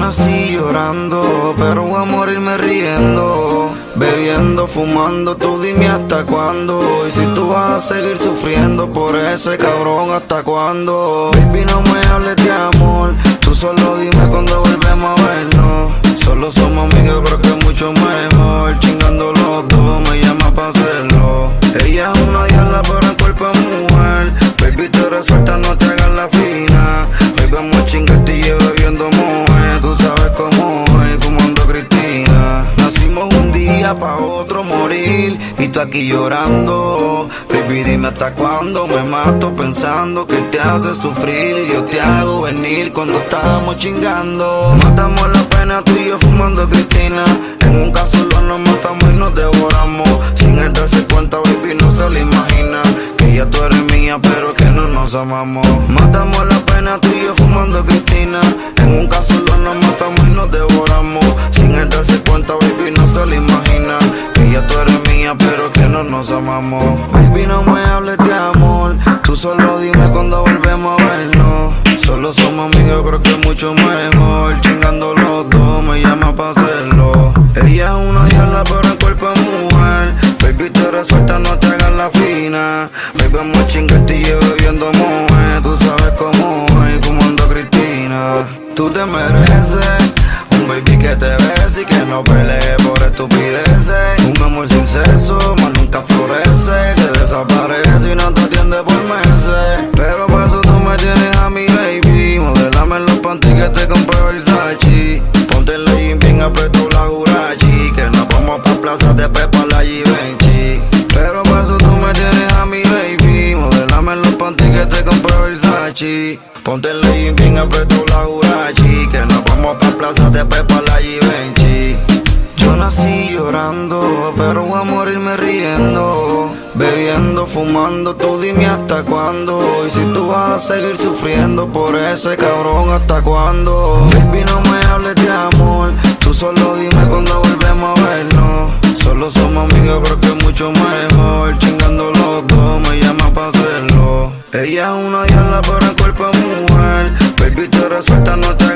nací llorando, pero voy a morirme riendo. Bebiendo, fumando, tú dime hasta cuándo. Y si tú vas a seguir sufriendo por ese cabrón, ¿hasta cuándo? Baby, no me hables de amor, tú solo dime cuando volvemos a vernos. Solo somos amigos, creo que es mucho mejor. Chingando los dos, me llama pa' hacerlo. Ella es una diabla, pero en cuerpo es mujer. Baby, tú eres suelta, no te hagas la fina. Hoy vamos a chingarte y yo bebiendo mujer. Tú sabes cómo es, fumando Cristina. Nacimos un día pa' otro morir, y tú aquí llorando. Baby, dime hasta cuándo me mato pensando que él te hace sufrir y yo te hago venir cuando estamos chingando. Matamos la pena tú y yo fumando Cristina. En un caso nos matamos y nos devoramos. Sin él darse cuenta, baby, no se lo imagina. Que ya tú eres mía, pero que no nos amamos. Matamos la pena tú y yo fumando Cristina. En un caso nos matamos y nos devoramos. Sin él darse cuenta, baby, no se lo imagina. Que ya tú eres mía, pero que no nos amamos. Baby, no me hables de amor, tú solo dime cuando volvemos a vernos. Solo somos amigos, creo que es mucho mejor. Chingando los dos, me llama pa' hacerlo. Ella es una diabla, pero en cuerpo es mujer. Baby, tú eres suelta, no te hagas la fina. Baby, vamos a chingarte y yo bebiendo mujer. Tú sabes cómo es, fumando Cristina. Tú te mereces un baby que te bese y que no pelee por estupideces. Un amor sin sexo, más nunca florece. Que desaparece y no te atiende por meses. Pero por eso tú me tienes a mi baby. Modélame los panties que te compré Versace. Ponte en la jean bien apretó la Jurachi. Que nos vamos pa' plaza de Pepa la Givenchy. Pero por eso tú me tienes a mi baby. Modélame los panties que te compré Versace. Ponte en la jean bien apretó la Jurachi. Que nos vamos pa' plaza de Pepa la Givenchy. Yo nací llorando, pero voy a morirme riendo. Bebiendo, fumando, tú dime hasta cuándo. Y si tú vas a seguir sufriendo por ese cabrón, ¿hasta cuándo? Baby, no me hables de amor, tú solo dime cuando volvemos a vernos. Solo somos amigos, creo que es mucho mejor. Chingando los dos, me llama pa' hacerlo. Ella es una diabla, pero en cuerpo es mujer. Baby, tú eres suelta, no te